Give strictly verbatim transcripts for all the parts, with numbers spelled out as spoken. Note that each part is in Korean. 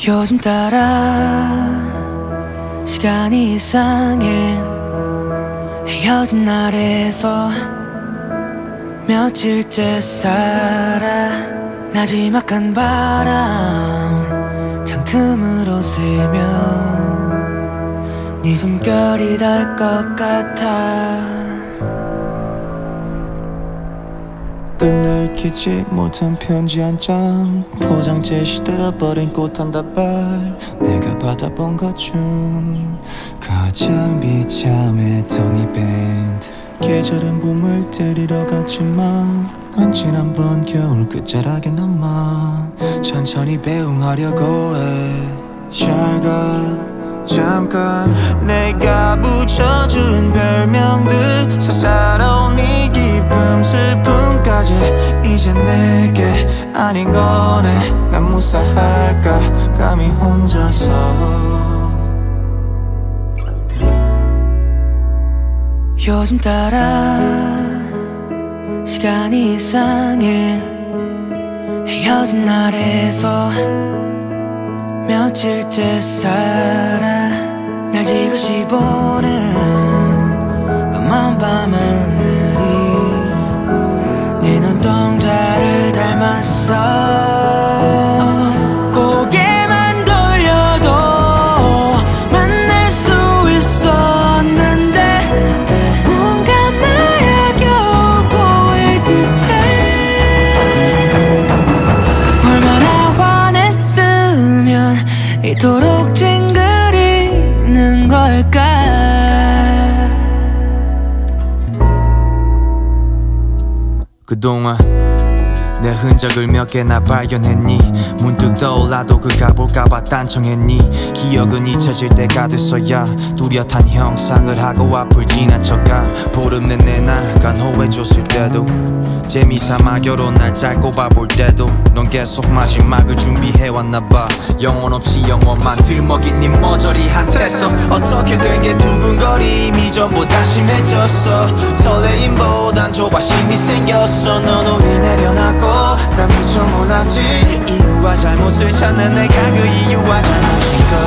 요즘 따라 시간이 이상해. 헤어진 날에서 며칠째 살아. 나지막한 바람 창틈으로 새면 네 숨결이 닿을 것 같아. 끝내키지 못한 편지 한 장, 포장재 시들어버린 꽃 한 다발, 내가 받아본 것 중 가장 비참했던 이 밴드. 계절은 봄을 때리러 갔지만 넌 지난번 겨울 끝자락에 남아. 천천히 배웅하려고 해. 잘 가 잠깐. 내가 붙여준 별명들 사사로운 이 기쁨 슬픔까지 이제 내게 아닌 거네. 난 무사할까 감히 혼자서. 요즘 따라 시간이 이상해. 헤어진 날에서 며칠째 살아. 날 지그시 보는 까만 밤하늘이 네 눈동자를 닮았어. 고개만 돌려도 만날 수 있었는데 눈 감아야 겨우 보일 듯해. 얼마나 화냈으면 이토록 찡그리는 걸까. 그동안 내 흔적을 몇 개나 발견했니? 문득 떠올라도 그 가볼까봐 딴청했니? 기억은 잊혀질 때가 됐어야 뚜렷한 형상을 하고 앞을 지나쳐가. 보름 내내 날 간호해줬을 때도 재미삼아 결혼 날짜 꼽아볼 때도 넌 계속 마지막을 준비해왔나봐. 영혼 없이 영원만 들먹인 네 머저리한 태서 어떻게 된 게 두근거림이 전보다 심해졌어. 설레임보단 조바심이 생겼어. 넌 우릴 내려놨고 난 미처 몰랐지. 이유와 잘못을 찾는 내가 그 이유와 잘못인걸.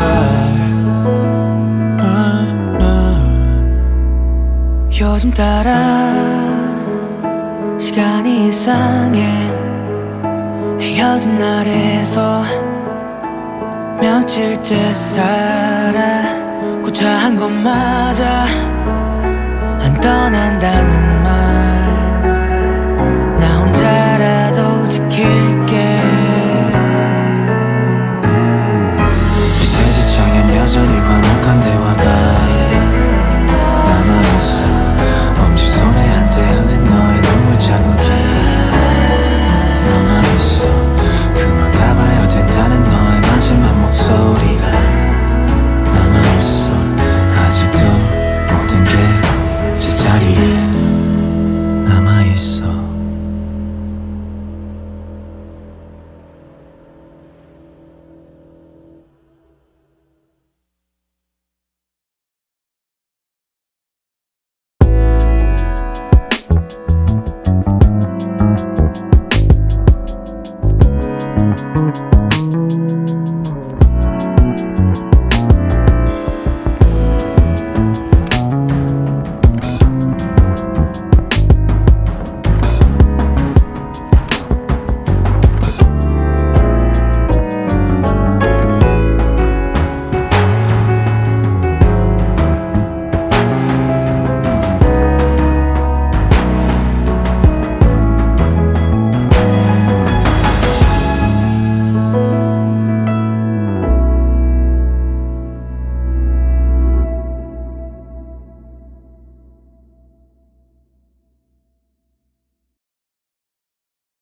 요즘 따라 시간이 이상해. 헤어진 날에서 며칠째 살아. 구차한 건 맞아. 안 떠난다는